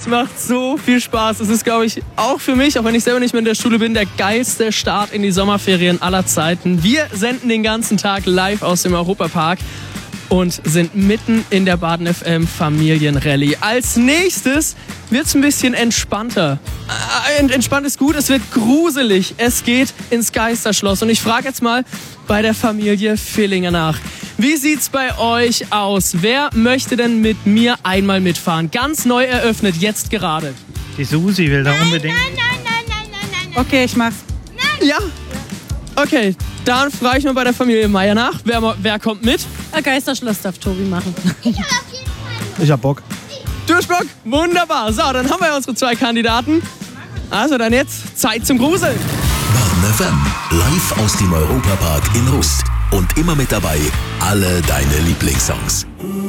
macht so viel Spaß. Es ist, glaube ich, auch für mich, auch wenn ich selber nicht mehr in der Schule bin, der geilste Start in die Sommerferien aller Zeiten. Wir senden den ganzen Tag live aus dem Europapark und sind mitten in der Baden FM Familienrallye. Als nächstes wird's ein bisschen entspannter. Entspannt ist gut, es wird gruselig. Es geht ins Geisterschloss. Und ich frage jetzt mal bei der Familie Villinger nach. Wie sieht's bei euch aus? Wer möchte denn mit mir einmal mitfahren? Ganz neu eröffnet, jetzt gerade. Die Susi will da unbedingt. Nein. Okay, ich mach's. Ja? Okay, dann frage ich mal bei der Familie Meier nach. Wer kommt mit? Ein Geisterschloss darf Tobi machen. Ich hab Bock. Du hast Bock? Wunderbar. So, dann haben wir unsere 2 Kandidaten. Also dann jetzt Zeit zum Gruseln. Baden FM, live aus dem Europapark in Rust. Und immer mit dabei, alle deine Lieblingssongs.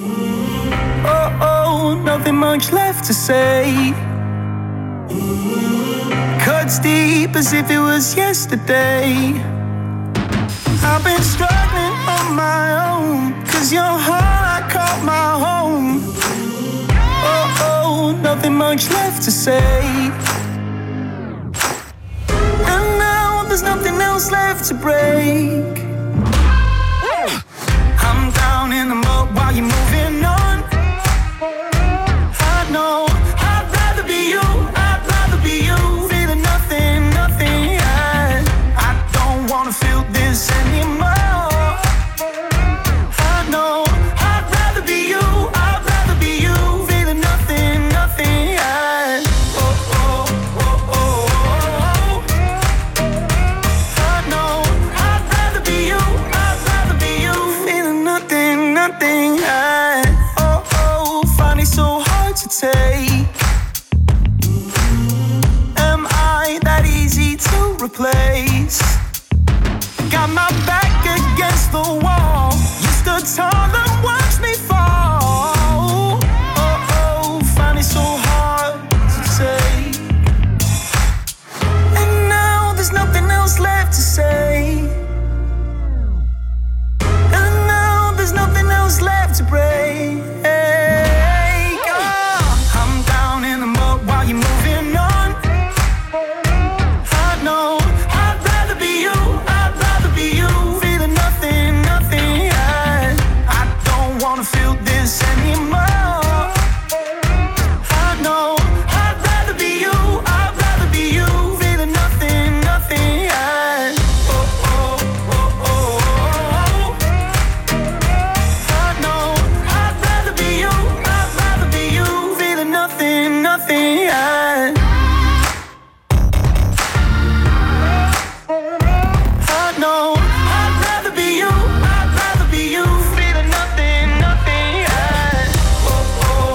Oh, nothing much left to say. Cuts deep as if it was yesterday. I've been struggling on my own, 'cause your heart I call my home. Oh, nothing much left to say. And now there's nothing else left to break. I'm down in the mud while you're moving on. I know I'd rather be you, I'd rather be you. Feeling nothing, yeah. I don't wanna feel this anymore. I know I'd rather be you, I'd rather be you. Feeling nothing, yeah. Oh. I know I'd rather be you, I'd rather be you. Feeling nothing, yeah. Oh, find it so hard to take. Am I that easy to replace? Got my back against the wall. You stood tall and watched me fall. Oh, find it so hard to take. And now there's nothing else left to say. And now there's nothing else left to break. I'm down in the mud while you're moving on. I know I'd rather be you, I'd rather be you. Feeling nothing, yeah. I don't wanna feel this anymore. I know I'd rather be you, I'd rather be you. Feeling nothing, yeah. Oh. I know I'd rather be you, I'd rather be you. Feeling nothing, yeah. I know I'd rather be you, I'd rather be you. Feeling nothing, yeah. Oh.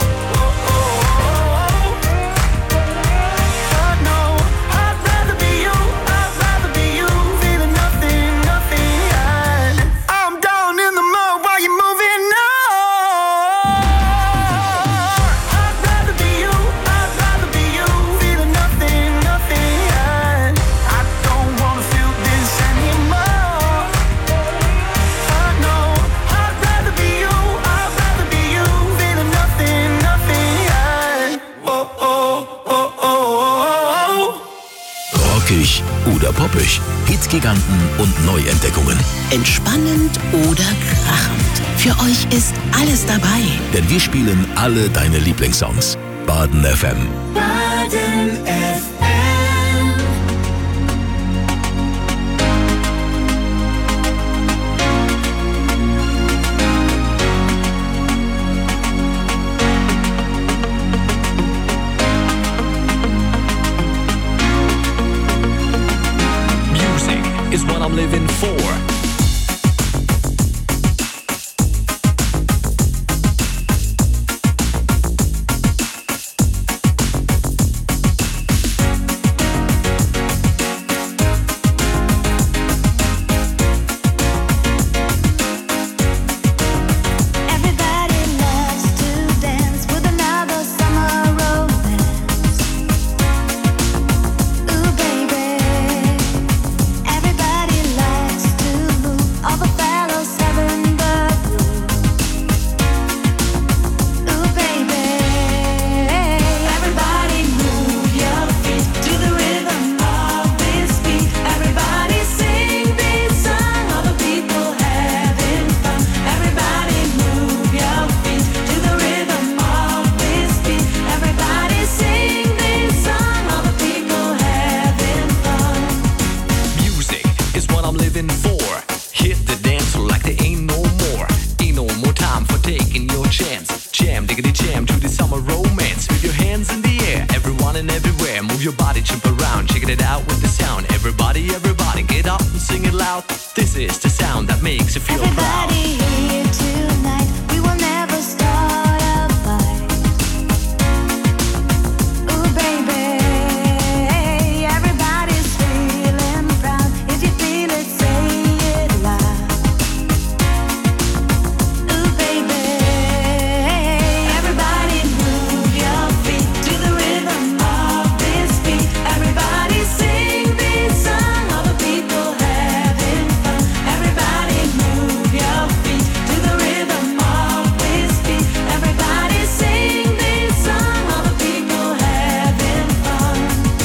I know I'd rather be you, I'd rather be you. Feeling nothing, yeah. I'm down in the mud while you're moving on. I'd rather be you, I'd rather be you. Feeling nothing, yeah. I don't wanna feel this anymore. I know I'd rather be you, I'd rather be you. Feeling nothing, yeah. Oh. Rockig oder poppig, Hitgiganten und Neuentdeckungen. Entspannend oder krachend. Für euch ist alles dabei. Denn wir spielen alle deine Lieblingssongs. Baden FM. Baden FM. Music is what I'm living for. Everybody likes to and everywhere. Move your body, jump around, check it out with the sound. Everybody, everybody, get up and sing it loud. This is the sound that makes you feel proud. Everybody here tonight, we will never start a fight. Ooh, baby, everybody's feeling proud. If you feel it, say it loud. Ooh, baby, everybody move your feet to the rhythm of this beat. Everybody sing this song, all the people having fun. Everybody move your feet to the rhythm of this beat. Everybody sing this song, all the people having fun.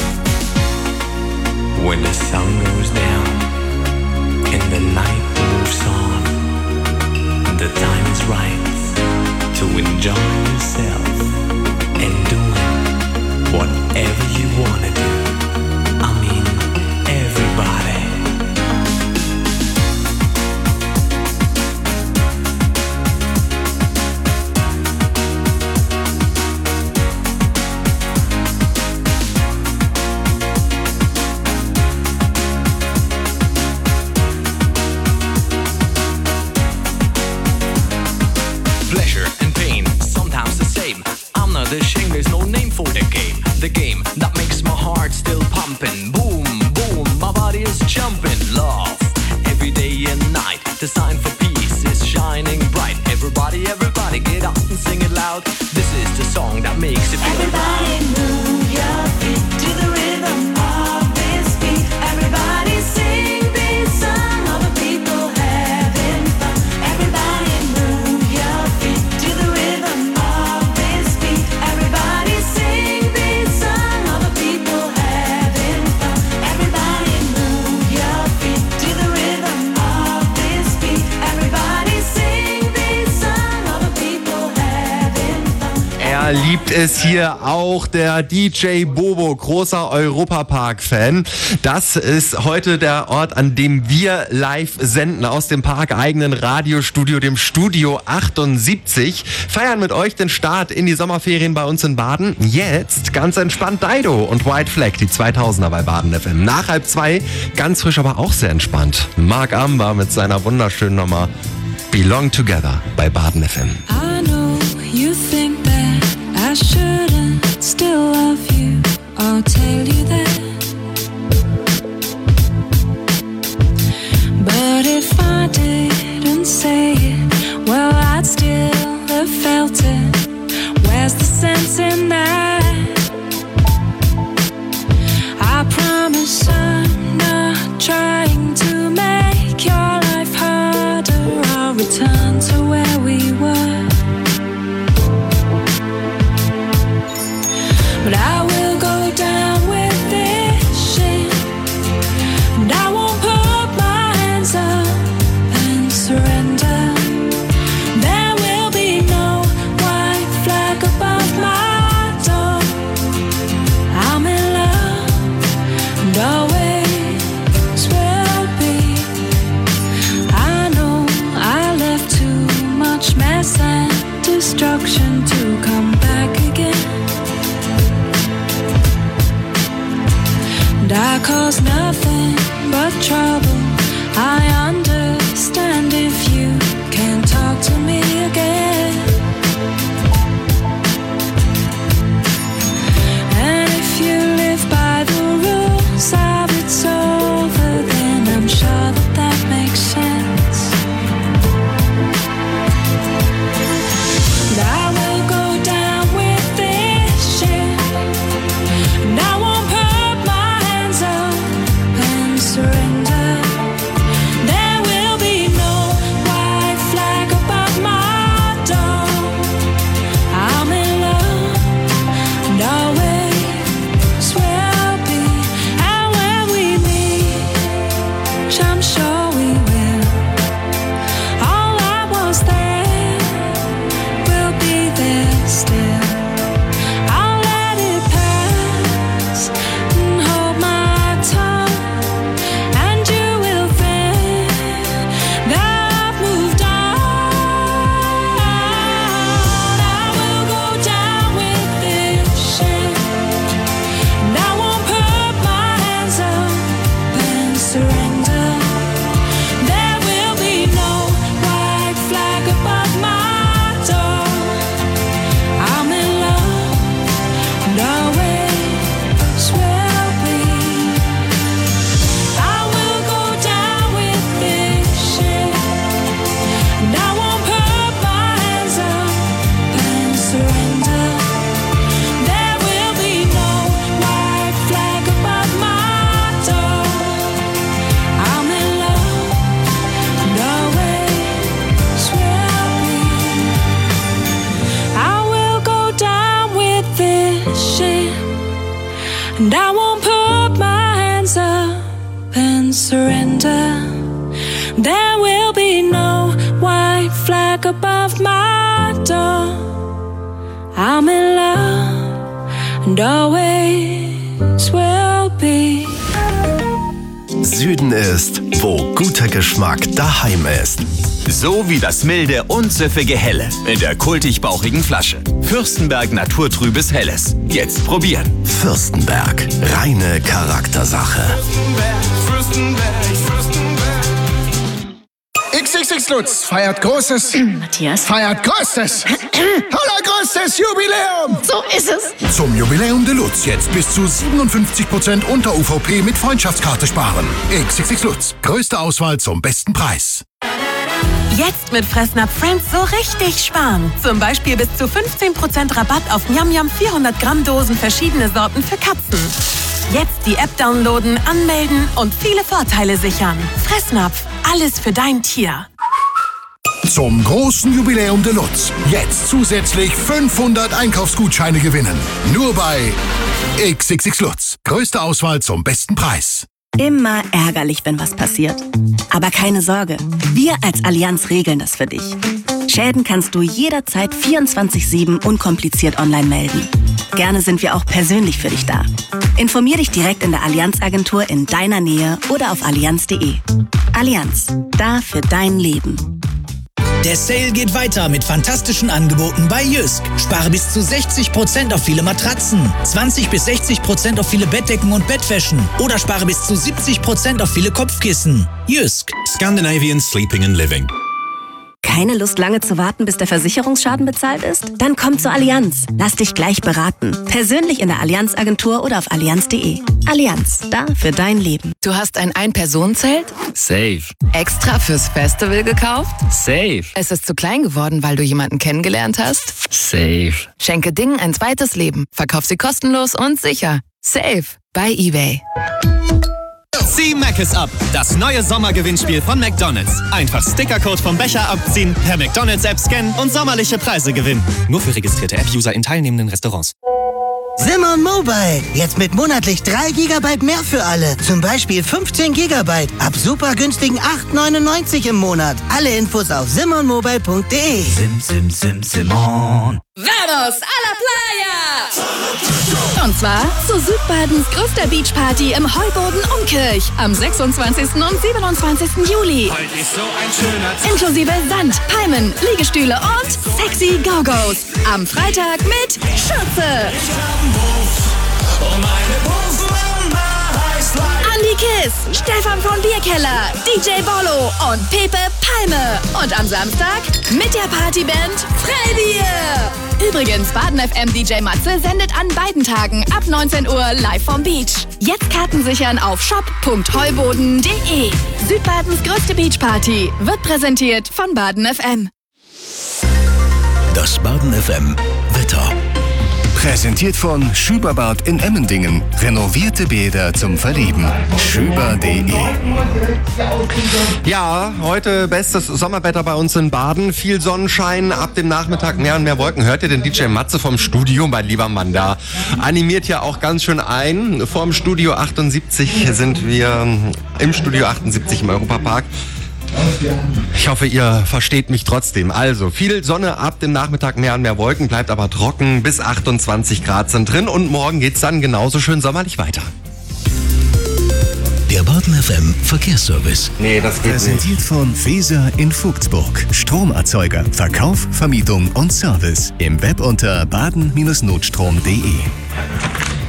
When the sun goes down and the night moves on, the time is right to enjoy yourself and doing whatever you wanna do. I mean, everybody. Pleasure and pain, sometimes the same. I'm not ashamed, there's no name for the game. The game that makes my heart still pumping. Boom, boom, my body is jumping. Love, every day and night. The sign for peace is shining bright. Everybody, everybody, get up and sing it loud. This is the song that makes you feel Everybody proud. move your feet to the rhythm of this beat. Everybody sing this song, all the people having fun. Everybody move your feet to the rhythm of this beat. Everybody sing this song, all the people having fun. Everybody move your feet to the rhythm of this beat. Everybody sing this song, all the people having fun. Er liebt es hier auch, der DJ Bobo, großer Europapark-Fan. Das ist heute der Ort, an dem wir live senden, aus dem parkeigenen Radiostudio, dem Studio 78. Feiern mit euch den Start in die Sommerferien bei uns in Baden. Jetzt ganz entspannt Dido und White Flag, die 2000er bei Baden FM. Nach 1:30, ganz frisch, aber auch sehr entspannt. Mark Amber mit seiner wunderschönen Nummer Belong Together bei Baden FM. I know you think that I shouldn't still love you. I'll tell you that. But if I didn't say it, well, I'd still have felt it. Where's the sense in that? I promise I'm not trying to make your life harder. I'll return to where we were. But I will go down with this shit, and I won't put my hands up and surrender. There will be no white flag above my door. I'm in love and always will be. I know I left too much mess and destruction to come back again. And I cause nothing but trouble. I understand if you can't talk to me again. And if you live by the rules of it's over, then I'm sure that that makes sense. And I will go down with this shit, and I won't put my hands up and surrender. There will be no white flag above my and I won't put my hands up and surrender. There will be no white flag above my door. I'm in love and always will be. Süden ist, wo guter Geschmack daheim ist. So wie das milde und süffige Helle in der kultig-bauchigen Flasche. Fürstenberg Naturtrübes Helles. Jetzt probieren. Fürstenberg, reine Charaktersache. XXX Lutz feiert Großes. Matthias? Feiert Größtes. Allergrößtes Jubiläum. So ist es. Zum Jubiläum Deluxe jetzt bis zu 57% unter UVP mit Freundschaftskarte sparen. XXX Lutz, größte Auswahl zum besten Preis. Jetzt mit Fressnapf Friends so richtig sparen. Zum Beispiel bis zu 15% Rabatt auf Yum Yum 400 Gramm Dosen verschiedene Sorten für Katzen. Jetzt die App downloaden, anmelden und viele Vorteile sichern. Fressnapf, alles für dein Tier. Zum großen Jubiläum Deluxe. Jetzt zusätzlich 500 Einkaufsgutscheine gewinnen. Nur bei XXX Lutz. Größte Auswahl zum besten Preis. Immer ärgerlich, wenn was passiert. Aber keine Sorge, wir als Allianz regeln das für dich. Schäden kannst du jederzeit 24/7 unkompliziert online melden. Gerne sind wir auch persönlich für dich da. Informier dich direkt in der Allianz-Agentur in deiner Nähe oder auf allianz.de. Allianz, da für dein Leben. Der Sale geht weiter mit fantastischen Angeboten bei Jysk. Spare bis zu 60% auf viele Matratzen, 20-60% auf viele Bettdecken und Bettwäschen oder spare bis zu 70% auf viele Kopfkissen. Jysk. Scandinavian Sleeping and Living. Keine Lust, lange zu warten, bis der Versicherungsschaden bezahlt ist? Dann komm zur Allianz. Lass dich gleich beraten. Persönlich in der Allianz-Agentur oder auf allianz.de. Allianz, da für dein Leben. Du hast ein Ein-Personen-Zelt? Safe. Extra fürs Festival gekauft? Safe. Es ist zu klein geworden, weil du jemanden kennengelernt hast? Safe. Schenke Dingen ein zweites Leben. Verkauf sie kostenlos und sicher. Safe. Bei eBay. Zieh Mc's ab, das neue Sommergewinnspiel von McDonald's. Einfach Stickercode vom Becher abziehen, per McDonald's-App scannen und sommerliche Preise gewinnen. Nur für registrierte App-User in teilnehmenden Restaurants. Simon Mobile. Jetzt mit monatlich 3 GB mehr für alle. Zum Beispiel 15 GB. Ab super günstigen 8,99 im Monat. Alle Infos auf simonmobile.de. Simon. Vamos a la playa! Und zwar zu Südbadens größter Beachparty im Heuboden Umkirch am 26. und 27. Juli. Heute ist so ein schöner Tag. Inklusive Sand, Palmen, Liegestühle und sexy Go-Go's. Am Freitag mit Schürze. Andi Kiss, Stefan von Bierkeller, DJ Bollo und Pepe Palme. Und am Samstag mit der Partyband Freibier. Übrigens, Baden FM DJ Matze sendet an beiden Tagen ab 19 Uhr live vom Beach. Jetzt Karten sichern auf shop.heuboden.de. Südbadens größte Beachparty wird präsentiert von Baden FM. Das Baden FM Wetter. Präsentiert von Schüberbad in Emmendingen. Renovierte Bäder zum Verlieben. Schüber.de. Ja, heute bestes Sommerwetter bei uns in Baden. Viel Sonnenschein, ab dem Nachmittag mehr und mehr Wolken. Hört ihr den DJ Matze vom Studio, mein lieber Mann da? Animiert ja auch ganz schön ein. Vorm Studio 78 sind wir im Studio 78 im Europapark. Ich hoffe, ihr versteht mich trotzdem. Also, viel Sonne, ab dem Nachmittag mehr und mehr Wolken, bleibt aber trocken. Bis 28 Grad sind drin und morgen geht's dann genauso schön sommerlich weiter. Der Baden FM Verkehrsservice. Nee, das geht Präsentiert nicht. von Feser in Vogtsburg. Stromerzeuger, Verkauf, Vermietung und Service. Im Web unter baden-notstrom.de.